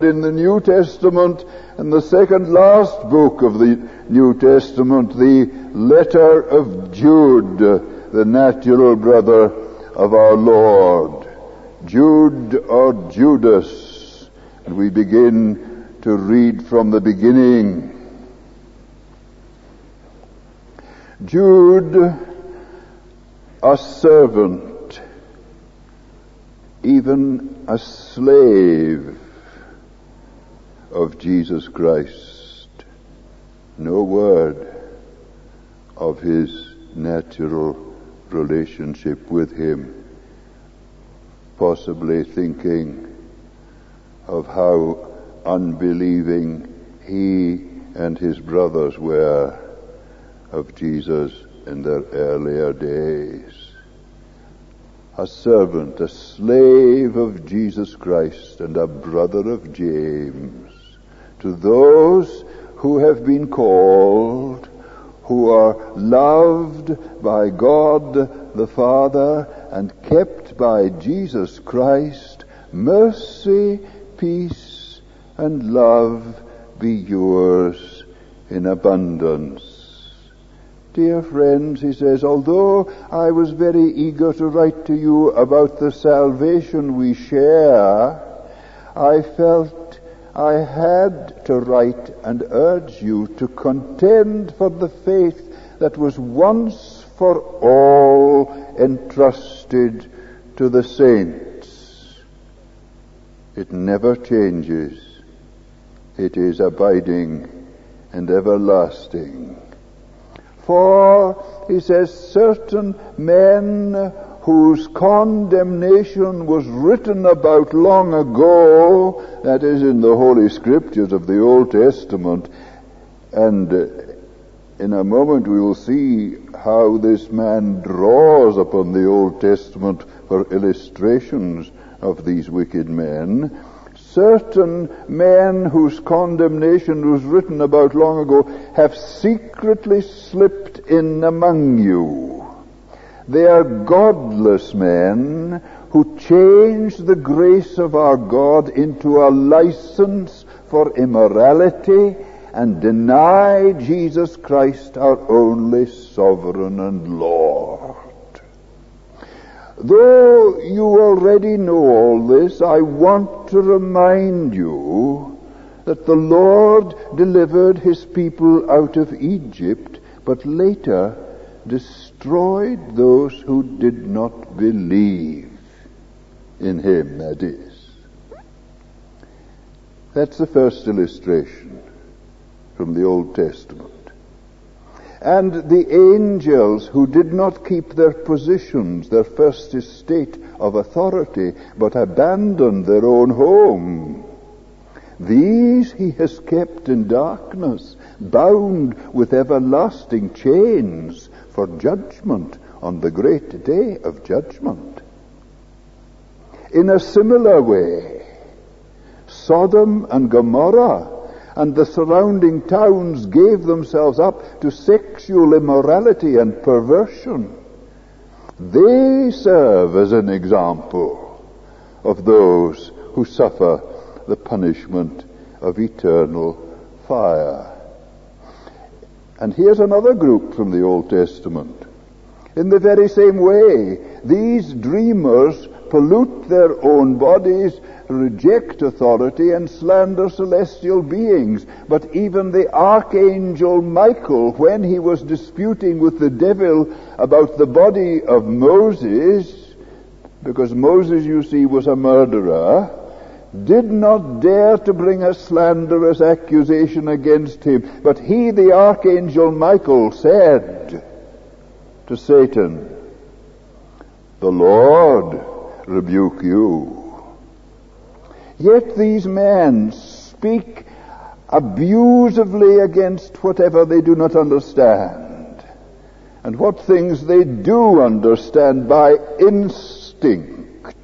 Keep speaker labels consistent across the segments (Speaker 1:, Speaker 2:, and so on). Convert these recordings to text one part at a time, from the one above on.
Speaker 1: in the New Testament, and the second last book of the New Testament, the letter of Jude, the natural brother of our Lord. Jude or Judas. And we begin to read from the beginning. Jude, a servant, even a slave of Jesus Christ. No word of his natural relationship with him, possibly thinking of how unbelieving he and his brothers were of Jesus in their earlier days. A servant, a slave of Jesus Christ, and a brother of James, to those who have been called, who are loved by God the Father and kept by Jesus Christ, mercy, peace, and love be yours in abundance. Dear friends, he says, although I was very eager to write to you about the salvation we share, I felt I had to write and urge you to contend for the faith that was once for all entrusted to the saints. It never changes. It is abiding and everlasting. For, he says, certain men whose condemnation was written about long ago, that is in the Holy Scriptures of the Old Testament, and in a moment we will see how this man draws upon the Old Testament for illustrations of these wicked men. Certain men whose condemnation was written about long ago have secretly slipped in among you. They are godless men who change the grace of our God into a license for immorality and deny Jesus Christ, our only sovereign and Lord. Though you already know all this, I want to remind you that the Lord delivered his people out of Egypt, but later destroyed those who did not believe in him, that is. That's the first illustration from the Old Testament. And the angels who did not keep their positions, their first estate of authority, but abandoned their own home, these he has kept in darkness, bound with everlasting chains for judgment on the great day of judgment. In a similar way, Sodom and Gomorrah and the surrounding towns gave themselves up to sexual immorality and perversion. They serve as an example of those who suffer the punishment of eternal fire. And here's another group from the Old Testament. In the very same way, these dreamers pollute their own bodies, reject authority, and slander celestial beings. But even the archangel Michael, when he was disputing with the devil about the body of Moses, because Moses, you see, was a murderer, did not dare to bring a slanderous accusation against him. But he, the archangel Michael, said to Satan, "The Lord rebuke you." Yet these men speak abusively against whatever they do not understand, and what things they do understand by instinct,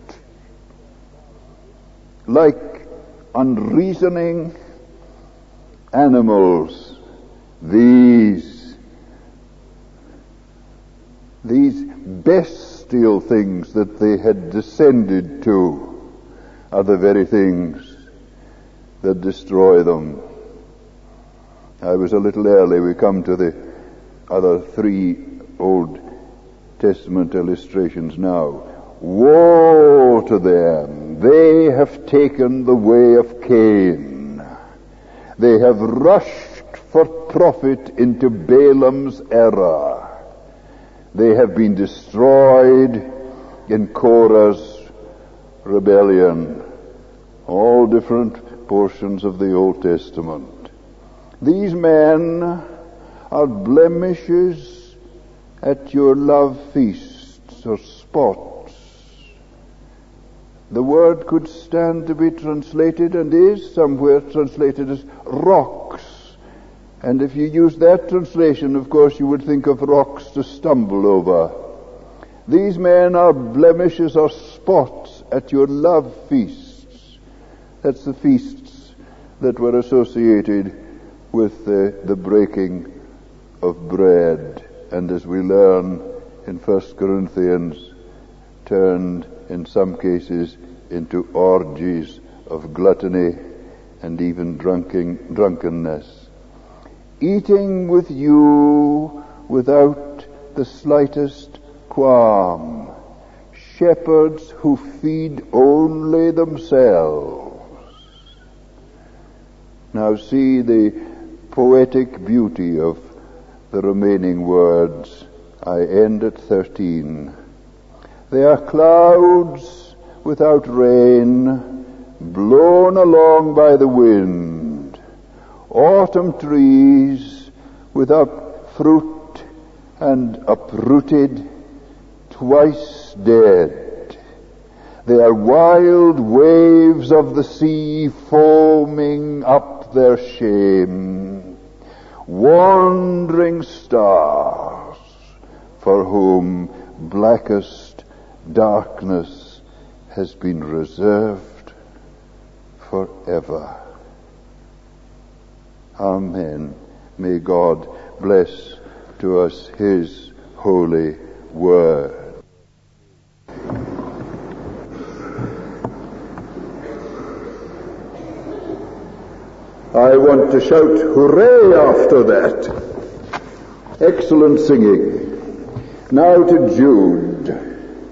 Speaker 1: like unreasoning animals. These bestial things that they had descended to are the very things that destroy them. I was a little early. We come to the other three Old Testament illustrations now. Woe to them! They have taken the way of Cain. They have rushed for profit into Balaam's error. They have been destroyed in Korah's rebellion. All different portions of the Old Testament. These men are blemishes at your love feasts or spots. The word could stand to be translated, and is somewhere translated, as rocks. And if you use that translation, of course, you would think of rocks to stumble over. These men are blemishes or spots at your love feasts. That's the feasts that were associated with the breaking of bread. And as we learn in 1 Corinthians, turned in some cases into orgies of gluttony and even drunkenness. Eating with you without the slightest qualm. Shepherds who feed only themselves. Now see the poetic beauty of the remaining words. I end at 13. They are clouds without rain, blown along by the wind. Autumn trees without fruit and uprooted, twice dead. They are wild waves of the sea foaming up their shame. Wandering stars for whom blackest darkness has been reserved forever. Amen. May God bless to us His holy word. I want to shout hooray after that. Excellent singing. Now to Jude.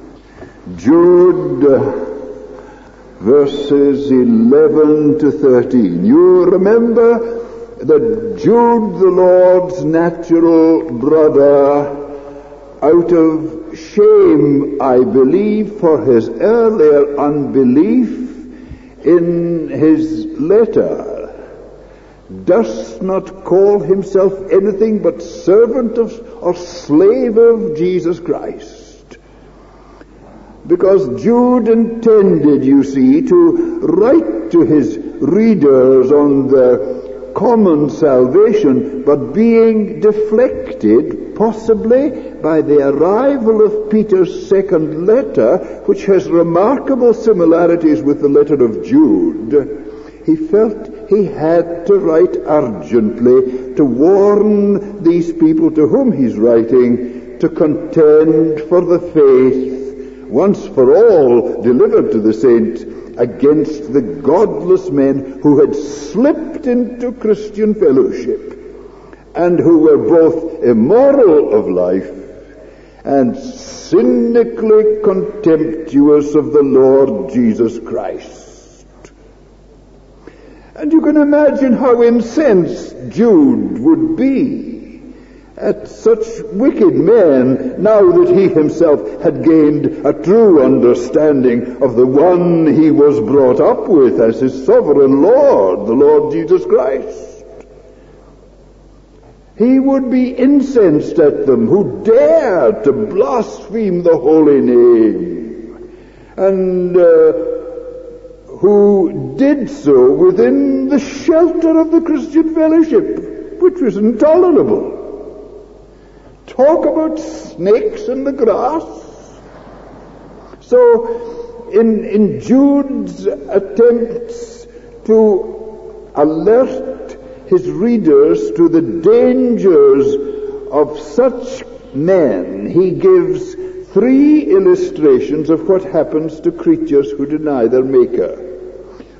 Speaker 1: Jude, verses 11 to 13. You remember that Jude, the Lord's natural brother, out of shame, I believe, for his earlier unbelief in his letter, does not call himself anything but servant of or slave of Jesus Christ. Because Jude intended, you see, to write to his readers on their common salvation, but being deflected, possibly, by the arrival of Peter's second letter, which has remarkable similarities with the letter of Jude, he felt he had to write urgently to warn these people to whom he's writing to contend for the faith once for all delivered to the saints against the godless men who had slipped into Christian fellowship and who were both immoral of life and cynically contemptuous of the Lord Jesus Christ. And you can imagine how incensed Jude would be at such wicked men now that he himself had gained a true understanding of the one he was brought up with as his sovereign Lord, the Lord Jesus Christ. He would be incensed at them who dared to blaspheme the holy name and who did so within the shelter of the Christian fellowship, which was intolerable. Talk about snakes in the grass. So, in Jude's attempts to alert his readers to the dangers of such men, he gives three illustrations of what happens to creatures who deny their Maker.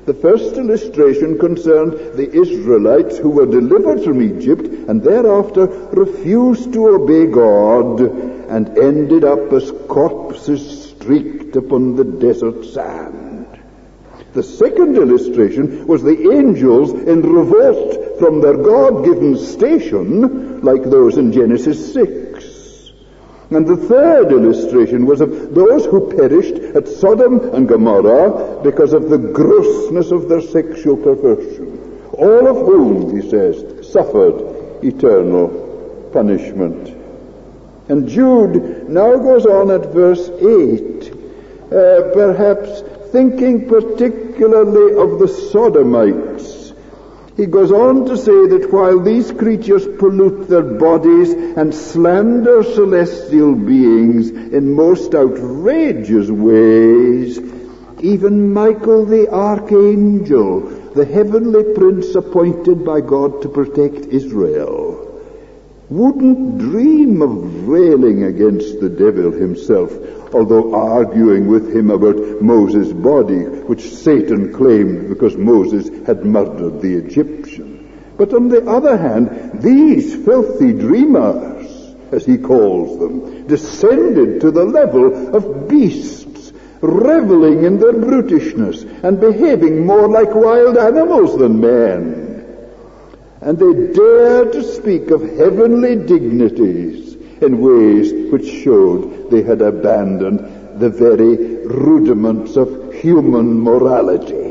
Speaker 1: The first illustration concerned the Israelites who were delivered from Egypt and thereafter refused to obey God and ended up as corpses streaked upon the desert sand. The second illustration was the angels in revolt from their God-given station, like those in Genesis 6. And the third illustration was of those who perished at Sodom and Gomorrah because of the grossness of their sexual perversion, all of whom, he says, suffered eternal punishment. And Jude now goes on at verse 8, perhaps thinking particularly of the Sodomites. He goes on to say that while these creatures pollute their bodies and slander celestial beings in most outrageous ways, even Michael the archangel, the heavenly prince appointed by God to protect Israel, wouldn't dream of railing against the devil himself, although arguing with him about Moses' body, which Satan claimed because Moses had murdered the Egyptian. But on the other hand, these filthy dreamers, as he calls them, descended to the level of beasts, reveling in their brutishness and behaving more like wild animals than men. And they dared to speak of heavenly dignities in ways which showed they had abandoned the very rudiments of human morality.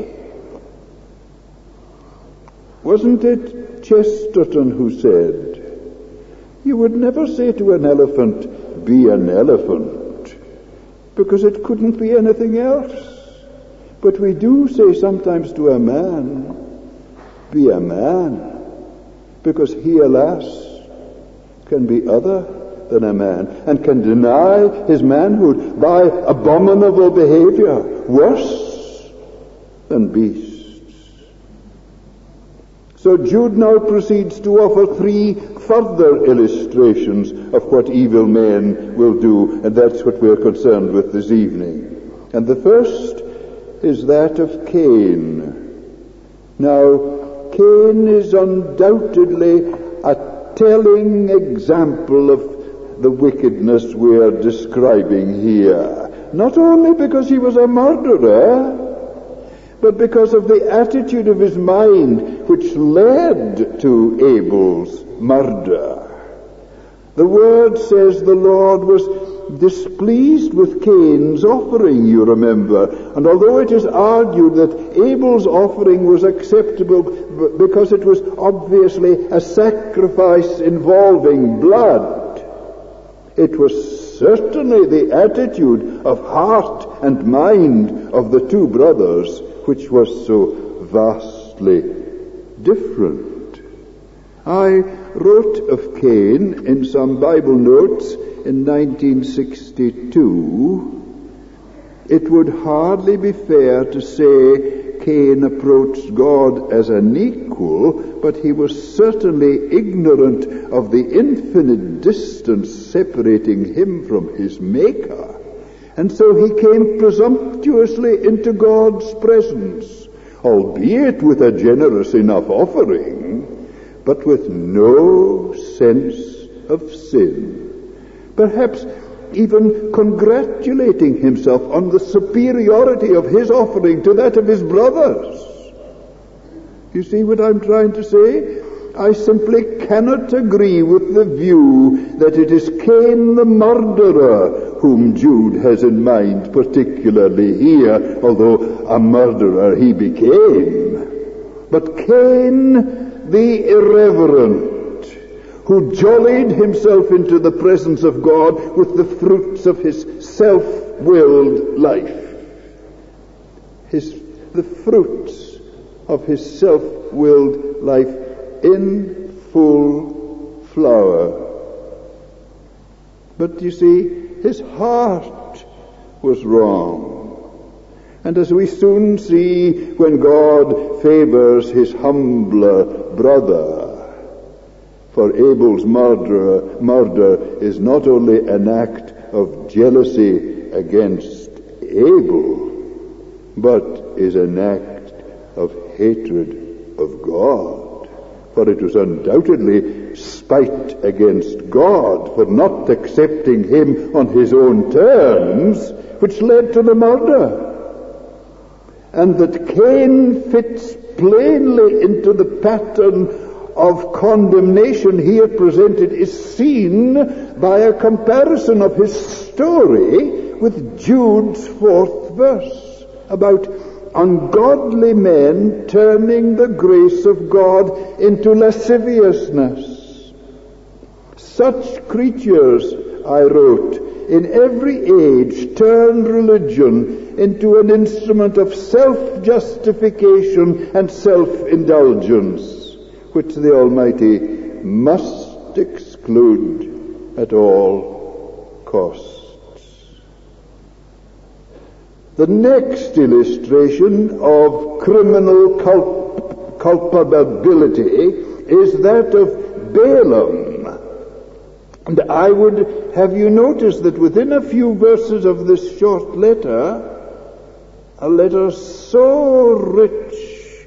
Speaker 1: Wasn't it Chesterton who said, "You would never say to an elephant, 'Be an elephant,' because it couldn't be anything else. But we do say sometimes to a man, 'Be a man,' because he, alas, can be other than a man, and can deny his manhood by abominable behavior, worse than beasts." So Jude now proceeds to offer three further illustrations of what evil men will do, and that's what we're concerned with this evening. And the first is that of Cain. Now, Cain is undoubtedly a telling example of the wickedness we are describing here, not only because he was a murderer, but because of the attitude of his mind which led to Abel's murder. The word says the Lord was displeased with Cain's offering, you remember. And although it is argued that Abel's offering was acceptable because it was obviously a sacrifice involving blood, it was certainly the attitude of heart and mind of the two brothers which was so vastly different. I wrote of Cain in some Bible notes in 1962. It would hardly be fair to say Cain approached God as an equal, but he was certainly ignorant of the infinite distance separating him from his Maker. And so he came presumptuously into God's presence, albeit with a generous enough offering, but with no sense of sin. Perhaps even congratulating himself on the superiority of his offering to that of his brothers. You see what I'm trying to say? I simply cannot agree with the view that it is Cain the murderer whom Jude has in mind particularly here, although a murderer he became. But Cain the irreverent, who jollied himself into the presence of God with the fruits of his self-willed life. The fruits of his self-willed life in full flower. But you see, his heart was wrong. And as we soon see when God favors his humbler brother, for Abel's murder is not only an act of jealousy against Abel, but is an act of hatred of God. For it was undoubtedly spite against God for not accepting him on his own terms, which led to the murder. And that Cain fits plainly into the pattern of condemnation here presented is seen by a comparison of his story with Jude's 4th verse about ungodly men turning the grace of God into lasciviousness. Such creatures, I wrote, in every age turn religion into an instrument of self-justification and self-indulgence, which the Almighty must exclude at all costs. The next illustration of criminal culpability is that of Balaam. And I would have you notice that within a few verses of this short letter, a letter so rich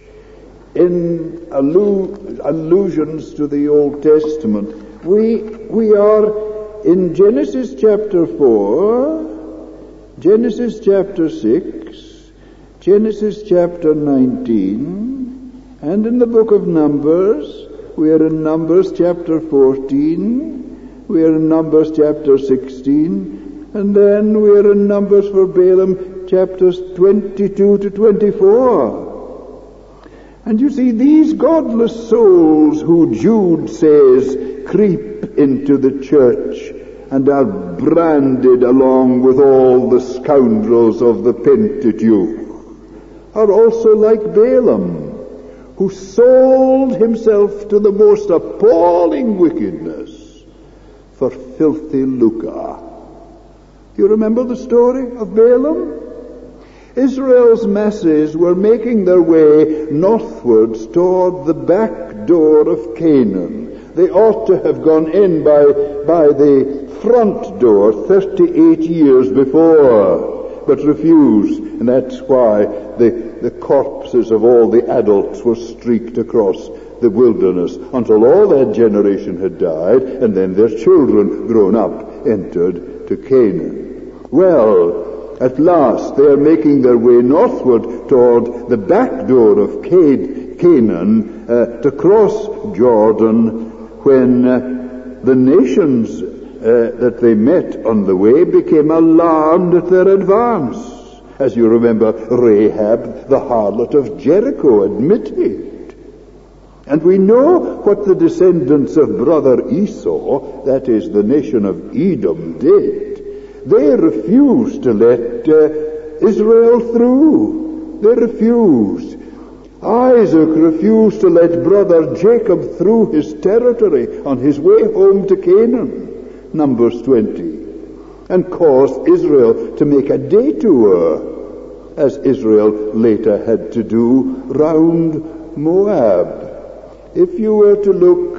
Speaker 1: in allusions to the Old Testament, we are in Genesis chapter 4, Genesis chapter 6, Genesis chapter 19, and in the book of Numbers, we are in Numbers chapter 14, we are in Numbers chapter 16, and then we are in Numbers for Balaam chapters 22 to 24. And you see, these godless souls who Jude says creep into the church and are branded along with all the scoundrels of the Pentateuch, are also like Balaam, who sold himself to the most appalling wickedness for filthy lucre. You remember the story of Balaam? Israel's masses were making their way northwards toward the back door of Canaan. They ought to have gone in by the front door 38 years before, but refused, and that's why the corpses of all the adults were streaked across the wilderness until all that generation had died, and then their children, grown up, entered to Canaan. Well, at last they are making their way northward toward the back door of Canaan to cross Jordan, when the nations that they met on the way became alarmed at their advance. As you remember, Rahab, the harlot of Jericho, admitted. And we know what the descendants of brother Esau, that is the nation of Edom, did. They refused to let Israel through. They refused. Isaac refused to let brother Jacob through his territory on his way home to Canaan, Numbers 20, and caused Israel to make a detour, as Israel later had to do, round Moab. If you were to look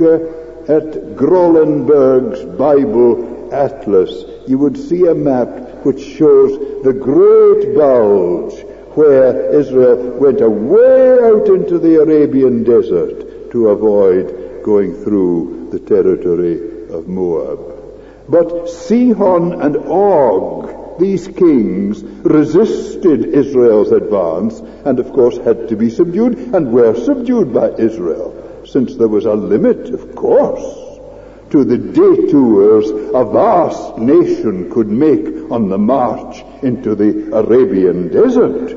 Speaker 1: at Grolenberg's Bible Atlas, you would see a map which shows the great bulge where Israel went away out into the Arabian desert to avoid going through the territory of Moab. But Sihon and Og, these kings, resisted Israel's advance and of course had to be subdued, and were subdued by Israel, since there was a limit, of course, to the detours a vast nation could make on the march into the Arabian desert.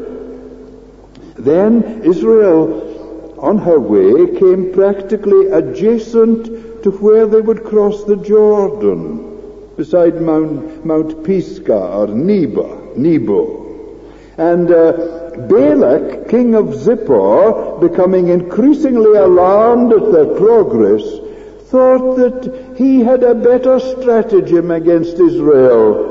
Speaker 1: Then Israel, on her way, came practically adjacent to where they would cross the Jordan, beside Mount Pisgah or Nebo. And Balak, king of Zippor, becoming increasingly alarmed at their progress, thought that he had a better stratagem against Israel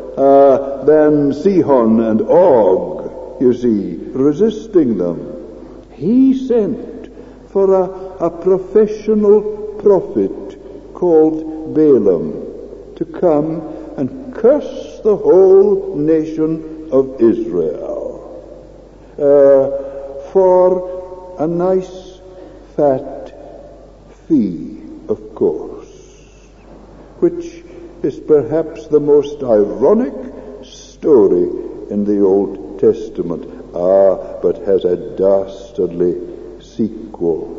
Speaker 1: than Sihon and Og, you see, resisting them. He sent for a professional prophet called Balaam to come and curse the whole nation of Israel for a nice fat fee, of course, which is perhaps the most ironic story in the Old Testament. But has a dastardly sequel.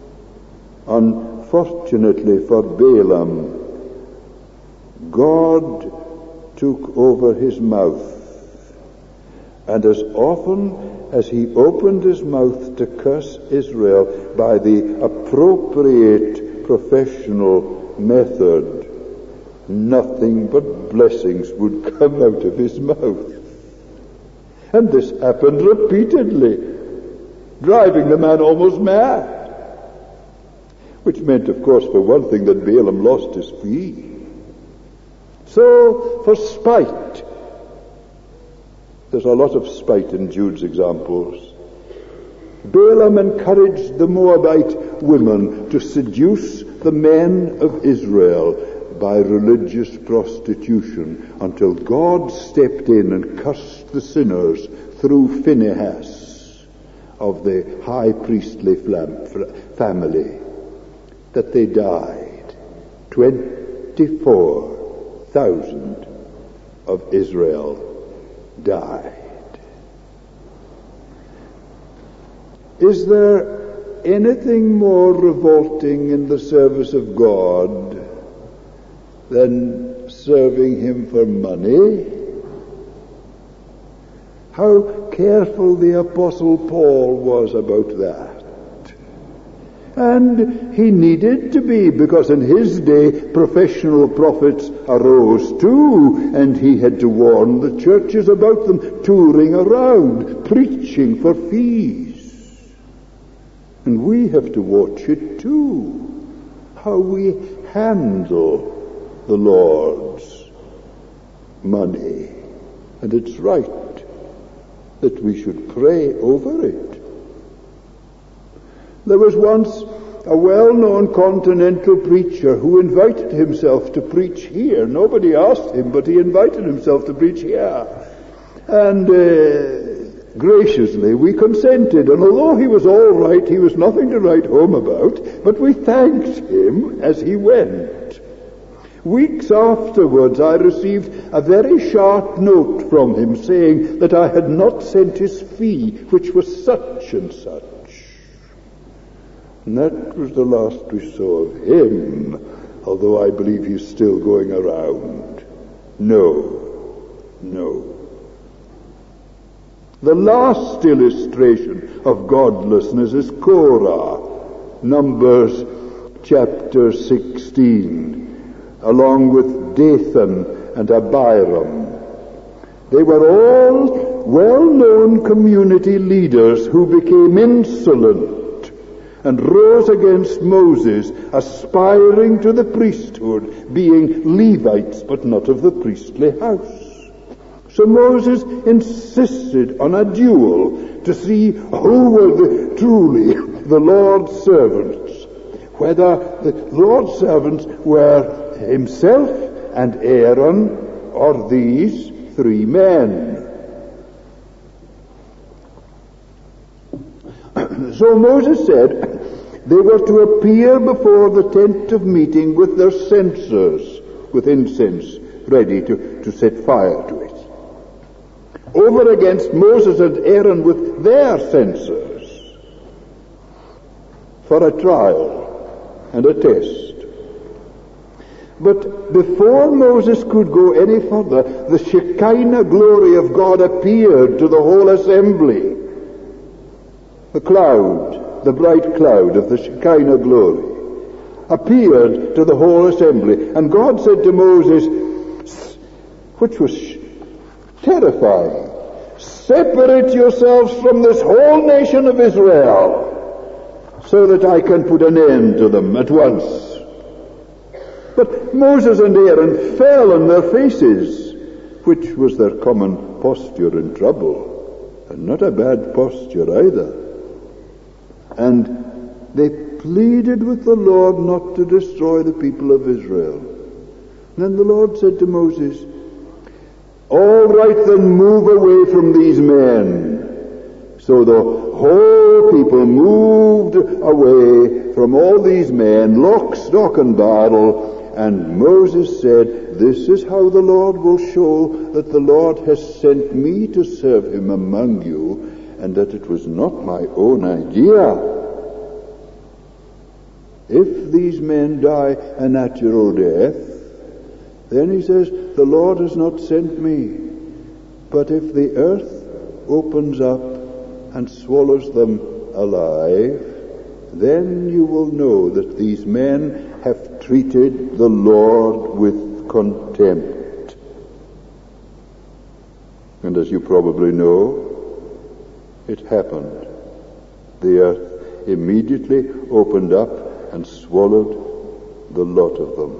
Speaker 1: Unfortunately for Balaam, God took over his mouth, and as often as he opened his mouth to curse Israel by the appropriate professional method, nothing but blessings would come out of his mouth. And this happened repeatedly, driving the man almost mad. Which meant, of course, for one thing, that Balaam lost his fee. So, for spite, there's a lot of spite in Jude's examples. Balaam encouraged the Moabite women to seduce the men of Israel by religious prostitution, until God stepped in and cursed the sinners through Phinehas of the high priestly family, that they died. 24,000 of Israel died. Is there anything more revolting in the service of God than serving him for money? How careful the Apostle Paul was about that. And he needed to be, because in his day professional prophets arose too, and he had to warn the churches about them, touring around, preaching for fees. And we have to watch it too, how we handle the Lord's money. And it's right that we should pray over it. There was once a well-known continental preacher who invited himself to preach here. Nobody asked him, but he invited himself to preach here. And graciously we consented. And although he was all right, he was nothing to write home about, but we thanked him as he went. Weeks afterwards, I received a very sharp note from him saying that I had not sent his fee, which was such and such. And that was the last we saw of him, although I believe he's still going around. No. The last illustration of godlessness is Korah, Numbers chapter 16. Along with Dathan and Abiram. They were all well-known community leaders who became insolent and rose against Moses, aspiring to the priesthood, being Levites but not of the priestly house. So Moses insisted on a duel to see who were truly the Lord's servants, whether the Lord's servants were himself and Aaron, or these three men. So Moses said they were to appear before the tent of meeting with their censers, with incense ready to set fire to it. Over against Moses and Aaron with their censers, for a trial and a test. But before Moses could go any further, the Shekinah glory of God appeared to the whole assembly. The cloud, the bright cloud of the Shekinah glory, appeared to the whole assembly. And God said to Moses, which was terrifying, "Separate yourselves from this whole nation of Israel, so that I can put an end to them at once." But Moses and Aaron fell on their faces, which was their common posture in trouble, and not a bad posture either. And they pleaded with the Lord not to destroy the people of Israel. And then the Lord said to Moses, "All right, then move away from these men." So the whole whole people moved away from all these men, lock, stock, and barrel, and Moses said, "This is how the Lord will show that the Lord has sent me to serve him among you, and that it was not my own idea. If these men die a natural death, then he says, the Lord has not sent me. But if the earth opens up and swallows them alive, then you will know that these men have treated the Lord with contempt." And as you probably know, it happened. The earth immediately opened up and swallowed the lot of them.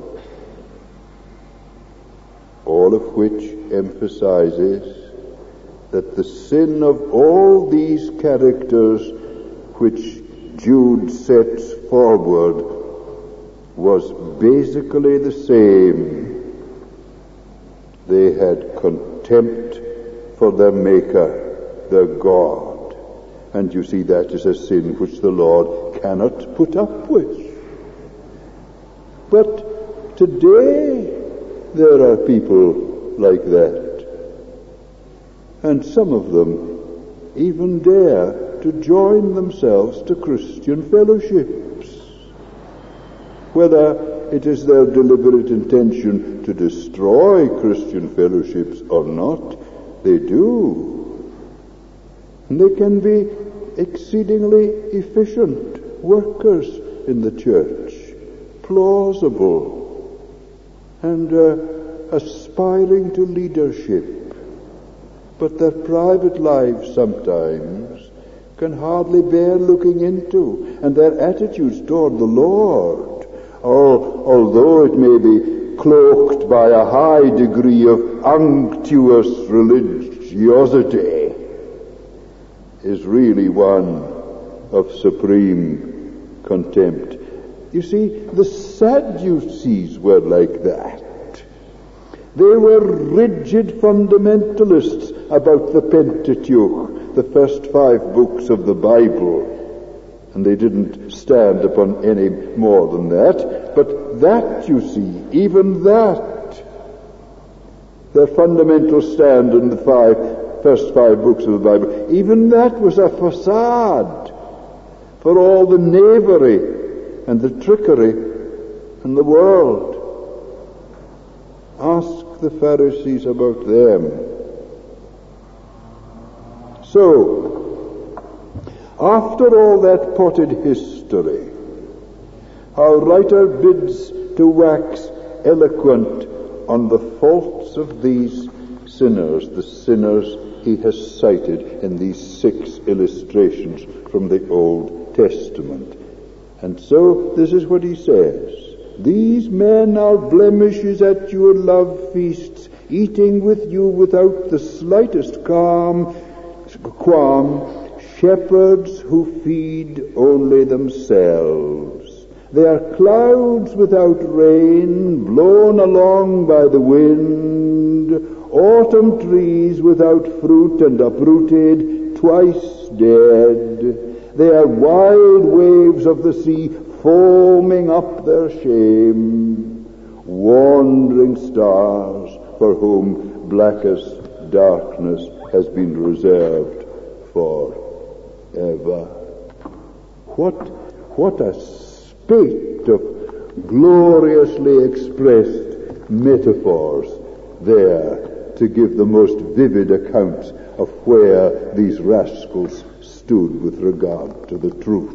Speaker 1: All of which emphasizes that the sin of all these characters which Jude sets forward was basically the same. They had contempt for their Maker, their God. And you see, that is a sin which the Lord cannot put up with. But today there are people like that. And some of them even dare to join themselves to Christian fellowships. Whether it is their deliberate intention to destroy Christian fellowships or not, they do. And they can be exceedingly efficient workers in the church, plausible, and aspiring to leadership. But their private lives sometimes can hardly bear looking into, and their attitudes toward the Lord, although it may be cloaked by a high degree of unctuous religiosity, is really one of supreme contempt. You see, the Sadducees were like that. They were rigid fundamentalists about the Pentateuch, the first 5 books of the Bible. And they didn't stand upon any more than that. But that, you see, even that, their fundamental stand in the first 5 books of the Bible, even that was a facade for all the knavery and the trickery in the world. Ask the Pharisees about them. So, after all that potted history, our writer bids to wax eloquent on the faults of these sinners, the sinners he has cited in these 6 illustrations from the Old Testament. And so this is what he says: "These men are blemishes at your love feasts, eating with you without the slightest qualm, shepherds who feed only themselves. They are clouds without rain, blown along by the wind, autumn trees without fruit and uprooted, twice dead. They are wild waves of the sea, foaming up their shame, wandering stars for whom blackest darkness has been reserved forever." What a spate of gloriously expressed metaphors there to give the most vivid accounts of where these rascals stood with regard to the truth.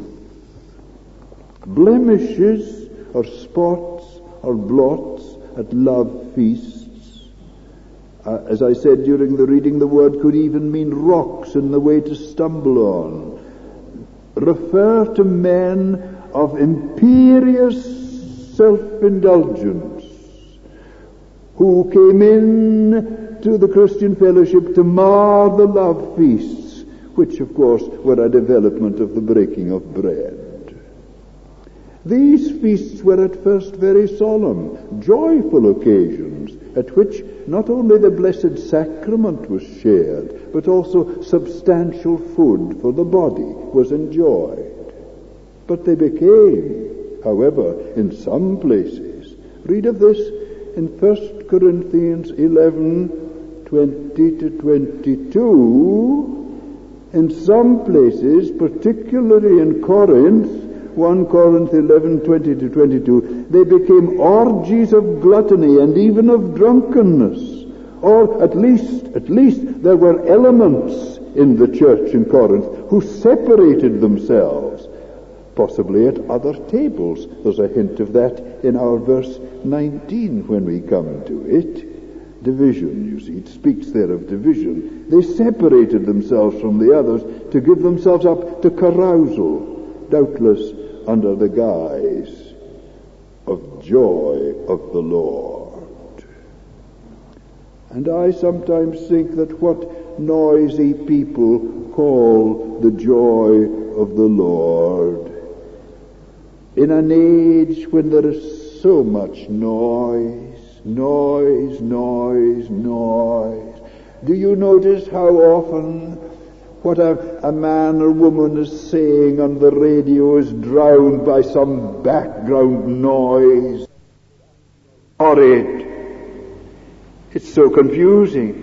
Speaker 1: Blemishes or spots or blots at love feasts, as I said during the reading, the word could even mean rocks in the way to stumble on, refer to men of imperious self-indulgence who came in to the Christian fellowship to mar the love feasts, which of course were a development of the breaking of bread. These feasts were at first very solemn, joyful occasions, at which not only the Blessed Sacrament was shared, but also substantial food for the body was enjoyed. But they became, however, in some places, read of this in 1 Corinthians 11:20 to 22, in some places, particularly in Corinth, 1 Corinthians 11:20 to 22, they became orgies of gluttony and even of drunkenness. Or at least there were elements in the church in Corinth who separated themselves, possibly at other tables. There's a hint of that in our verse 19 when we come to it. Division, you see, it speaks there of division. They separated themselves from the others to give themselves up to carousal, doubtless under the guise of joy of the Lord. And I sometimes think that what noisy people call the joy of the Lord, in an age when there is so much noise. Do you notice how often what a man or woman is saying on the radio is drowned by some background noise? Horrid. It's so confusing.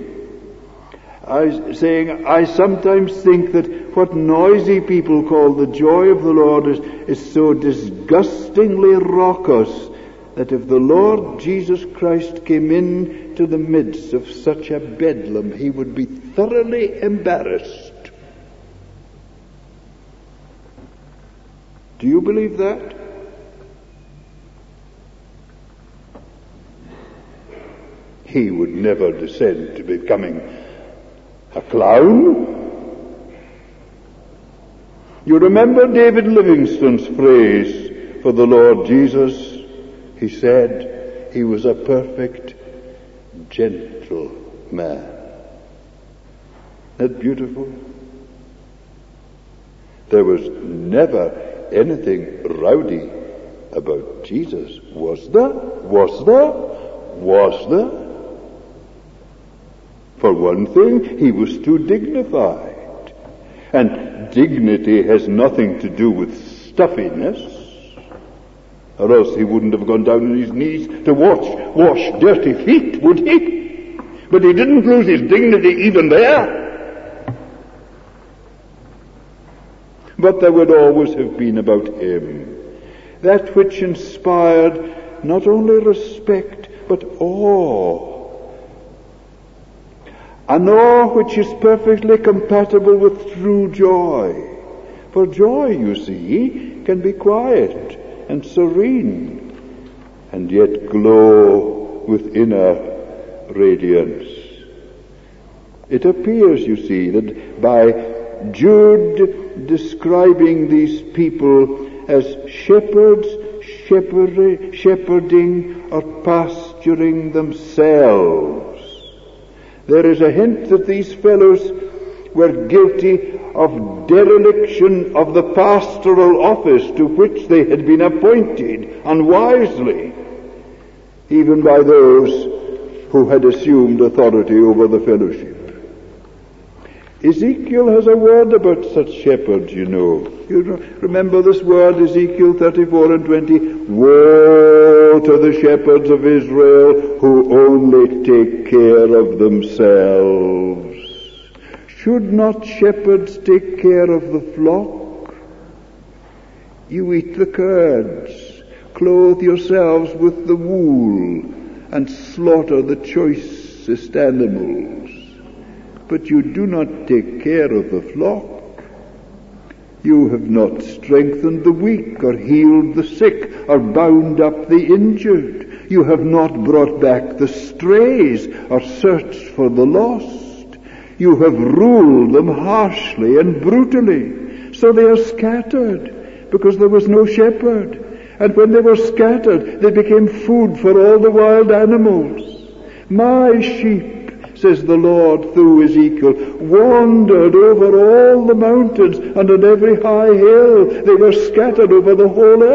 Speaker 1: I sometimes think that what noisy people call the joy of the Lord is so disgustingly raucous that if the Lord Jesus Christ came into the midst of such a bedlam, he would be thoroughly embarrassed. Do you believe that? He would never descend to becoming a clown. You remember David Livingstone's phrase for the Lord Jesus? He said he was a perfect gentleman. Isn't that beautiful? There was never anything rowdy about Jesus, was there? Was there? Was there? For one thing, he was too dignified. And dignity has nothing to do with stuffiness. Or else he wouldn't have gone down on his knees to wash dirty feet, would he? But he didn't lose his dignity even there. But there would always have been about him that which inspired not only respect, but awe. An awe which is perfectly compatible with true joy. For joy, you see, can be quiet and serene, and yet glow with inner radiance. It appears, you see, that by Jude describing these people as shepherds, shepherding or pasturing themselves, there is a hint that these fellows were guilty of dereliction of the pastoral office to which they had been appointed unwisely, even by those who had assumed authority over the fellowship. Ezekiel has a word about such shepherds, you know. You remember this word, Ezekiel 34 and 20? Woe to the shepherds of Israel who only take care of themselves. Should not shepherds take care of the flock? You eat the curds, clothe yourselves with the wool, and slaughter the choicest animals. But you do not take care of the flock. You have not strengthened the weak, or healed the sick, or bound up the injured. You have not brought back the strays, or searched for the lost. You have ruled them harshly and brutally, so they are scattered, because there was no shepherd. And when they were scattered, they became food for all the wild animals. My sheep, says the Lord through Ezekiel, wandered over all the mountains and on every high hill. They were scattered over the whole earth.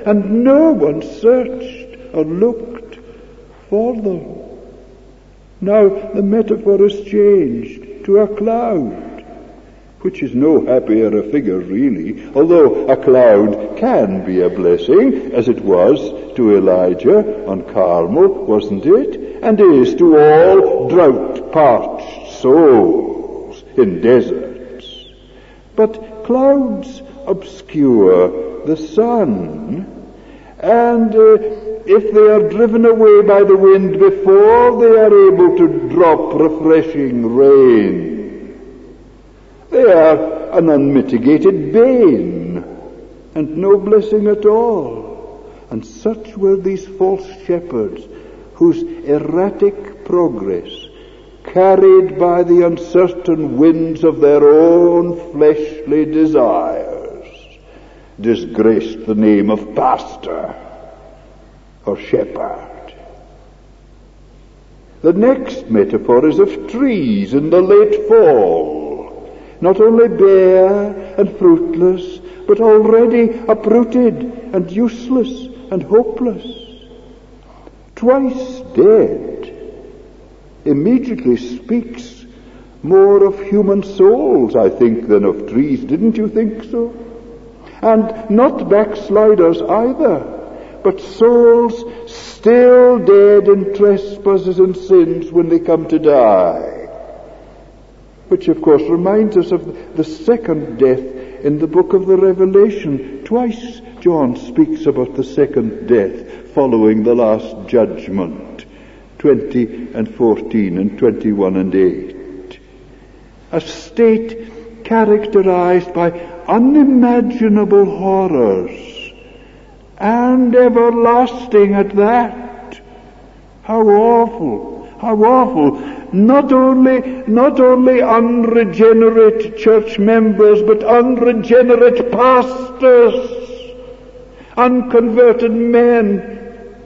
Speaker 1: and no one searched or looked for them. Now the metaphor is changed to a cloud, which is no happier a figure really, although a cloud can be a blessing, as it was to Elijah on Carmel, wasn't it? And is to all drought-parched souls in deserts. But clouds obscure the sun, and if they are driven away by the wind before they are able to drop refreshing rain, they are an unmitigated bane and no blessing at all. And such were these false shepherds, whose erratic progress, carried by the uncertain winds of their own fleshly desires, disgraced the name of pastor or shepherd. The next metaphor is of trees in the late fall, not only bare and fruitless, but already uprooted and useless and hopeless. Twice dead immediately speaks more of human souls, I think, than of trees. Didn't you think so? And not backsliders either, but souls still dead in trespasses and sins when they come to die. Which of course reminds us of the second death in the book of the Revelation. Twice John speaks about the second death following the last judgment, 20 and 14 and 21 and 8. A state characterized by unimaginable horrors, and everlasting at that. How awful, how awful. Not only unregenerate church members, but unregenerate pastors, unconverted men,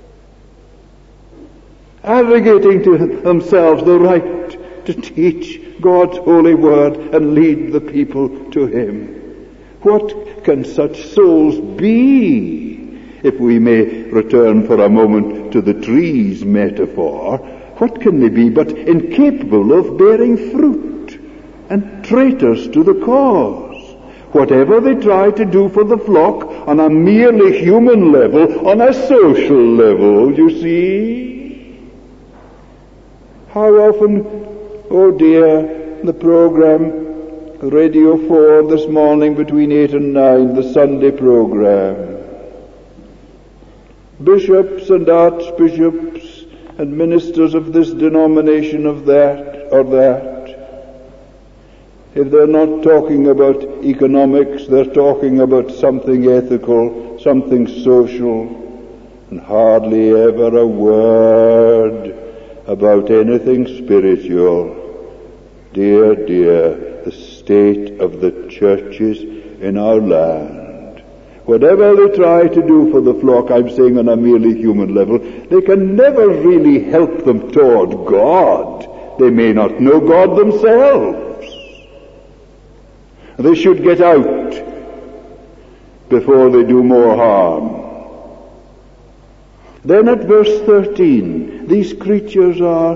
Speaker 1: arrogating to themselves the right to teach God's holy word and lead the people to Him. What can such souls be? If we may return for a moment to the trees metaphor, what can they be but incapable of bearing fruit and traitors to the cause? Whatever they try to do for the flock on a merely human level, on a social level, you see. How often, oh dear, the program, Radio 4 this morning between 8 and 9, the Sunday program. Bishops and archbishops and ministers of this denomination, of that or that. If they're not talking about economics, they're talking about something ethical, something social, and hardly ever a word about anything spiritual. Dear, dear, the state of the churches in our land. Whatever they try to do for the flock, I'm saying on a merely human level, they can never really help them toward God. They may not know God themselves. They should get out before they do more harm. Then at verse 13, these creatures are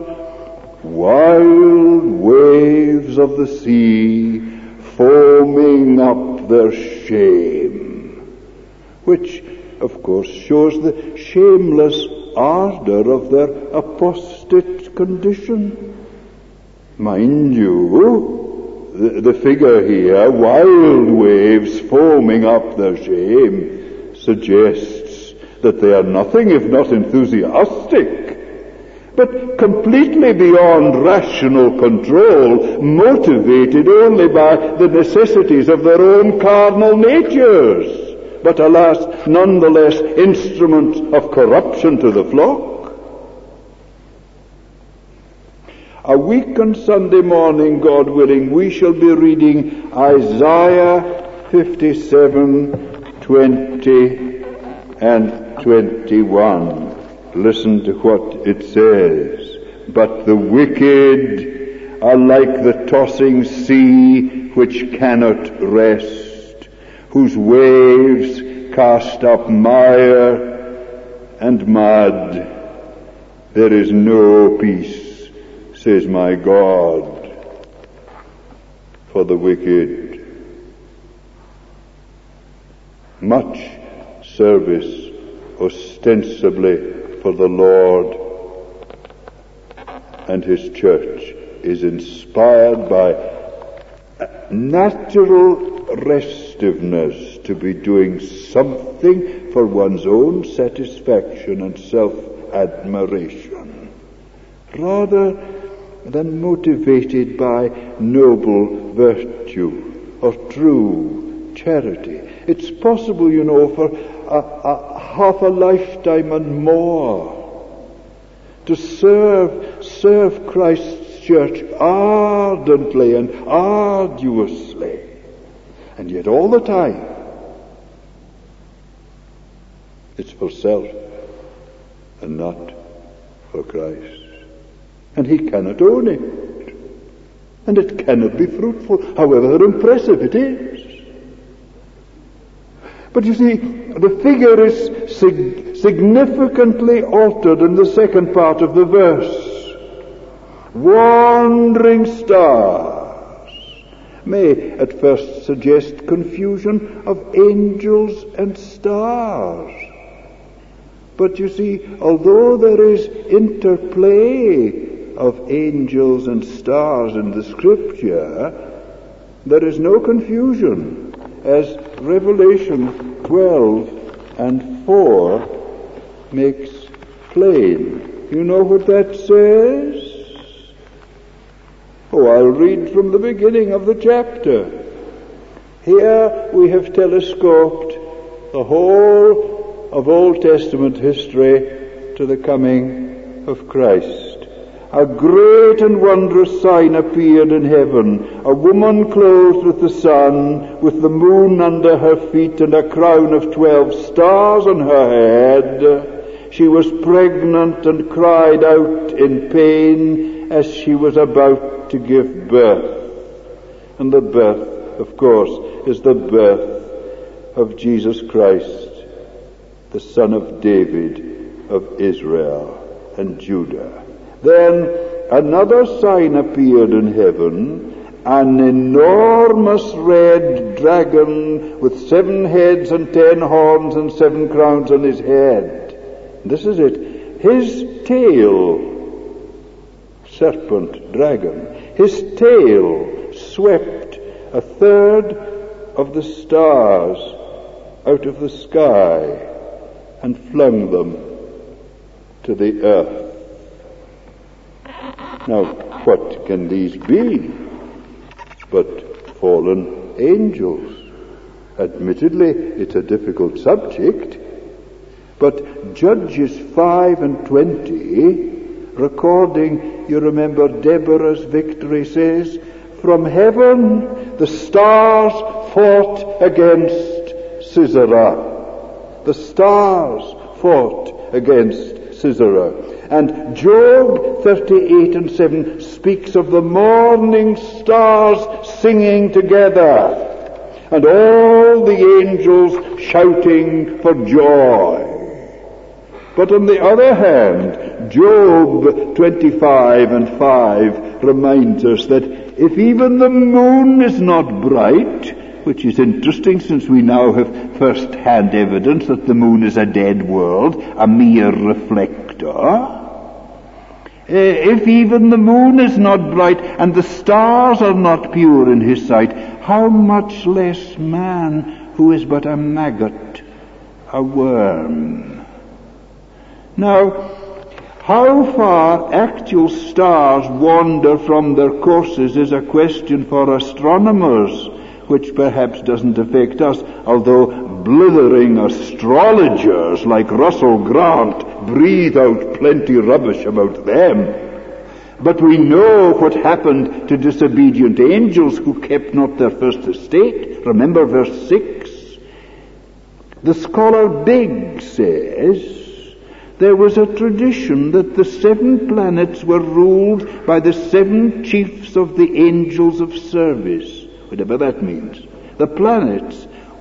Speaker 1: wild waves of the sea, foaming up their shame, which of course shows the shameless ardor of their apostate condition. Mind you, the figure here, wild waves foaming up their shame, suggests that they are nothing if not enthusiastic, but completely beyond rational control, motivated only by the necessities of their own carnal natures, but alas, nonetheless instruments of corruption to the flock. A week on Sunday morning, God willing, we shall be reading Isaiah 57, 20 and 21. Listen to what it says. But the wicked are like the tossing sea which cannot rest, whose waves cast up mire and mud. There is no peace, says my God, for the wicked. Much service ostensibly for the Lord and His church is inspired by natural restiveness to be doing something for one's own satisfaction and self-admiration, rather than motivated by noble virtue or true charity. It's possible, for half a lifetime and more to serve Christ's church ardently and arduously, and yet all the time it's for self and not for Christ. And he cannot own it, and it cannot be fruitful, however impressive it is. But you see, the figure is significantly altered in the second part of the verse. Wandering stars may at first suggest confusion of angels and stars. But you see, although there is interplay of angels and stars in the Scripture, there is no confusion, as Revelation 12 and 4 makes plain. You know what that says? Oh, I'll read from the beginning of the chapter. Here we have telescoped the whole of Old Testament history to the coming of Christ. A great and wondrous sign appeared in heaven, a woman clothed with the sun, with the moon under her feet, and a crown of 12 stars on her head. She was pregnant and cried out in pain as she was about to give birth. And the birth, of course, is the birth of Jesus Christ, the Son of David, of Israel and Judah. Then another sign appeared in heaven, an enormous red dragon with 7 heads and 10 horns and 7 crowns on his head. This is it. His tail, serpent, dragon, his tail swept 1/3 of the stars out of the sky and flung them to the earth. Now, what can these be but fallen angels? Admittedly, it's a difficult subject, but Judges 5 and 20, recording, you remember, Deborah's victory, says, from heaven the stars fought against Sisera. The stars fought against Sisera. And Job 38 and 7 speaks of the morning stars singing together, and all the angels shouting for joy. But on the other hand, Job 25 and 5 reminds us that if even the moon is not bright, which is interesting since we now have first-hand evidence that the moon is a dead world, a mere reflector. If even the moon is not bright and the stars are not pure in his sight, how much less man who is but a maggot, a worm. Now, how far actual stars wander from their courses is a question for astronomers, which perhaps doesn't affect us, although blithering astrologers like Russell Grant breathe out plenty rubbish about them. But we know what happened to disobedient angels who kept not their first estate. Remember verse 6? The scholar Bigg says there was a tradition that the 7 planets were ruled by the 7 chiefs of the angels of service, whatever that means. The planets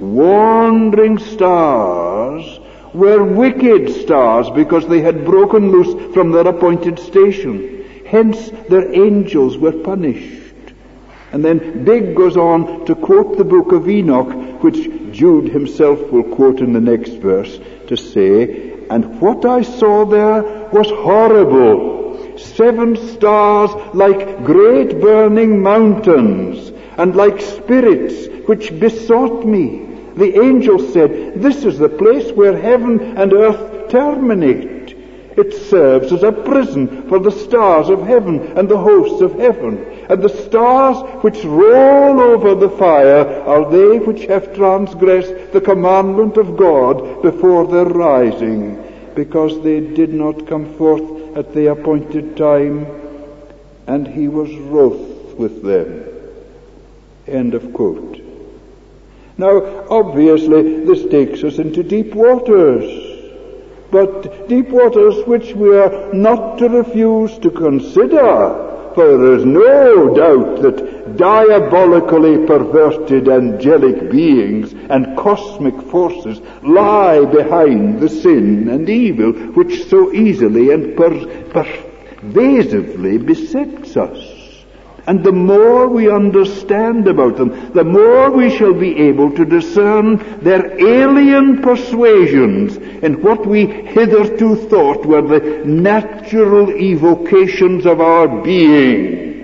Speaker 1: wandering stars were wicked stars because they had broken loose from their appointed station. Hence their angels were punished. And then Bigg goes on to quote the book of Enoch, which Jude himself will quote in the next verse, to say, "And what I saw there was horrible. 7 stars like great burning mountains, and like spirits which besought me. The angel said, 'This is the place where heaven and earth terminate. It serves as a prison for the stars of heaven and the hosts of heaven. And the stars which roll over the fire are they which have transgressed the commandment of God before their rising, because they did not come forth at the appointed time, and he was wroth with them.'" End of quote. Now, obviously, this takes us into deep waters, but deep waters which we are not to refuse to consider, for there is no doubt that diabolically perverted angelic beings and cosmic forces lie behind the sin and evil which so easily and pervasively besets us. And the more we understand about them, the more we shall be able to discern their alien persuasions in what we hitherto thought were the natural evocations of our being.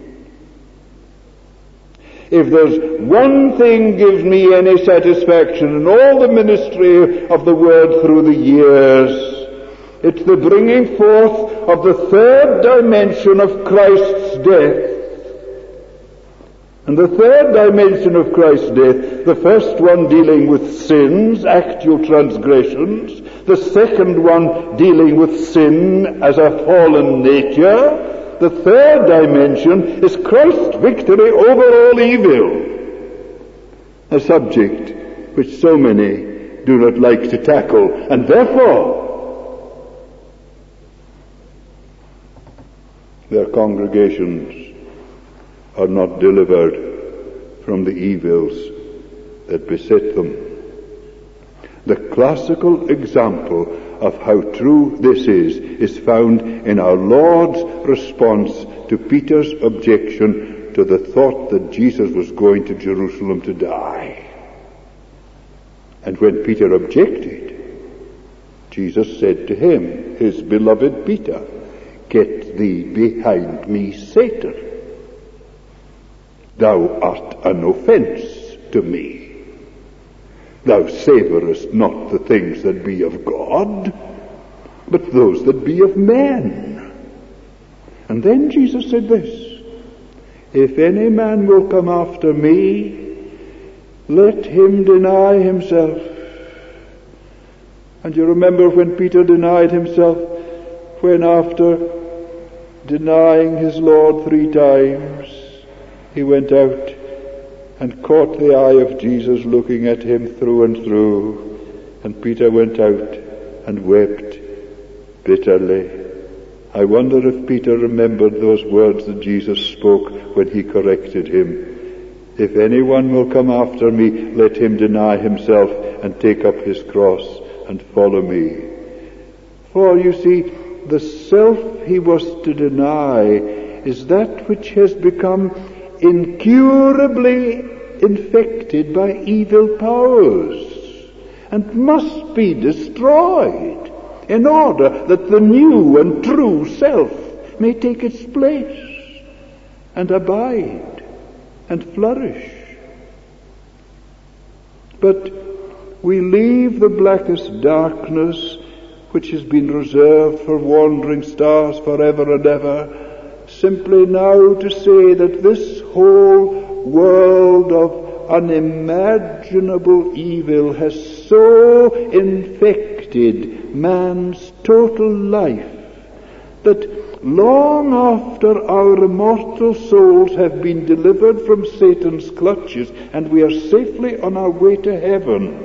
Speaker 1: If there's one thing gives me any satisfaction in all the ministry of the Word through the years, it's the bringing forth of the third dimension of Christ's death. And the third dimension of Christ's death, the first one dealing with sins, actual transgressions, the second one dealing with sin as a fallen nature, the third dimension is Christ's victory over all evil, a subject which so many do not like to tackle, and therefore their congregations are not delivered from the evils that beset them. The classical example of how true this is found in our Lord's response to Peter's objection to the thought that Jesus was going to Jerusalem to die. And when Peter objected, Jesus said to him, his beloved Peter, "Get thee behind me, Satan. Thou art an offense to me. Thou savorest not the things that be of God, but those that be of men." And then Jesus said this, "If any man will come after me, let him deny himself." And you remember when Peter denied himself, when after denying his Lord 3 times, he went out and caught the eye of Jesus looking at him through and through. And Peter went out and wept bitterly. I wonder if Peter remembered those words that Jesus spoke when he corrected him. "If anyone will come after me, let him deny himself and take up his cross and follow me." For you see, the self he was to deny is that which has become incurably infected by evil powers and must be destroyed in order that the new and true self may take its place and abide and flourish. But we leave the blackest darkness which has been reserved for wandering stars forever and ever, simply now to say that this whole world of unimaginable evil has so infected man's total life that long after our immortal souls have been delivered from Satan's clutches and we are safely on our way to heaven,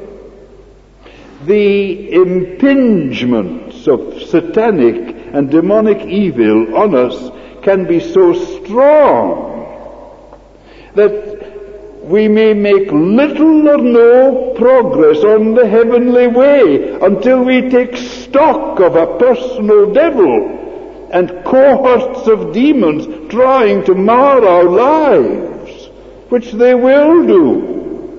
Speaker 1: the impingements of satanic and demonic evil on us can be so strong that we may make little or no progress on the heavenly way until we take stock of a personal devil and cohorts of demons trying to mar our lives, which they will do.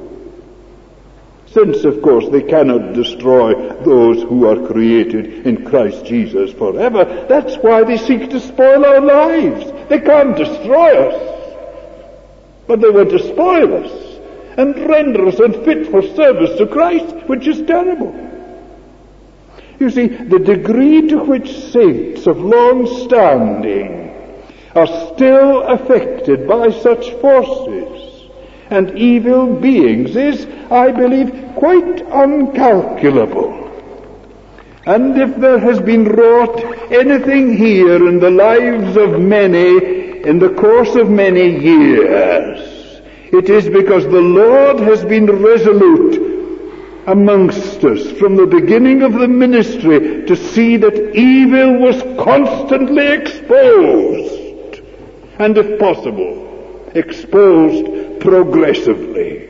Speaker 1: Since, of course, they cannot destroy those who are created in Christ Jesus forever. That's why they seek to spoil our lives. They can't destroy us, but they want to spoil us and render us unfit for service to Christ, which is terrible. You see, the degree to which saints of long standing are still affected by such forces and evil beings is, I believe, quite uncalculable. And if there has been wrought anything here in the lives of many in the course of many years, it is because the Lord has been resolute amongst us from the beginning of the ministry to see that evil was constantly exposed, and if possible, exposed progressively.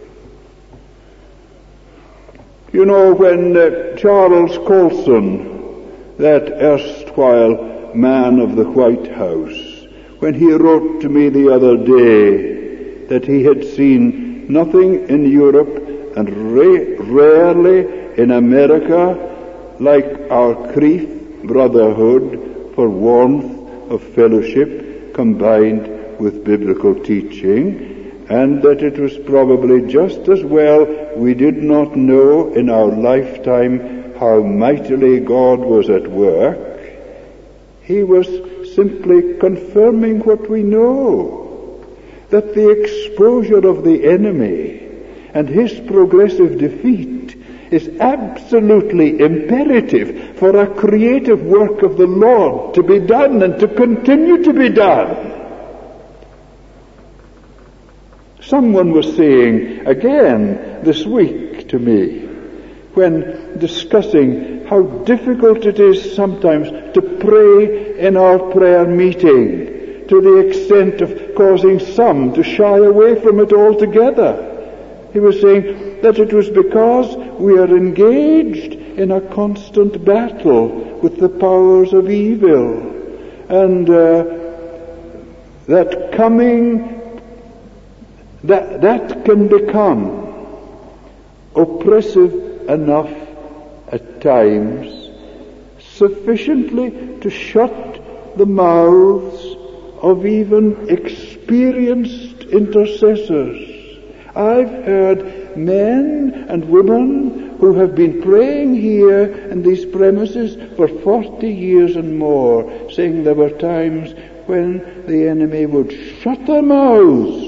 Speaker 1: You know, when Charles Colson, that erstwhile man of the White House, when he wrote to me the other day that he had seen nothing in Europe and rarely in America like our Crieff brotherhood for warmth of fellowship combined with biblical teaching, and that it was probably just as well we did not know in our lifetime how mightily God was at work, he was simply confirming what we know, that the exposure of the enemy and his progressive defeat is absolutely imperative for a creative work of the Lord to be done and to continue to be done. Someone was saying again this week to me, when discussing how difficult it is sometimes to pray in our prayer meeting, to the extent of causing some to shy away from it altogether. He was saying that it was because we are engaged in a constant battle with the powers of evil, and that coming that can become oppressive enough at times, sufficiently to shut the mouths of even experienced intercessors. I've heard men and women who have been praying here in these premises for 40 years and more, saying there were times when the enemy would shut their mouths,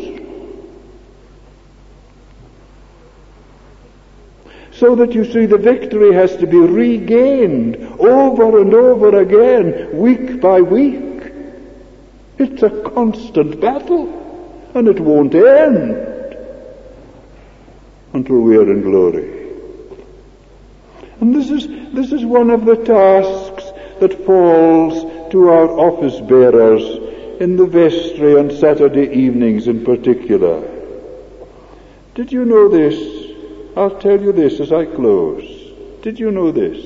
Speaker 1: so that you see the victory has to be regained over and over again, week by week. It's a constant battle, and it won't end until we are in glory. And this is one of the tasks that falls to our office bearers in the vestry on Saturday evenings in particular. Did you know this? I'll tell you this as I close. Did you know this?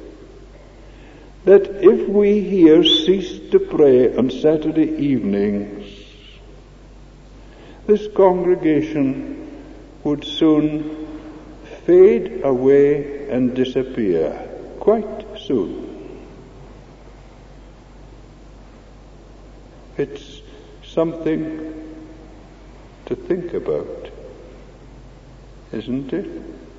Speaker 1: That if we here ceased to pray on Saturday evenings, this congregation would soon fade away and disappear, quite soon. It's something to think about, isn't it?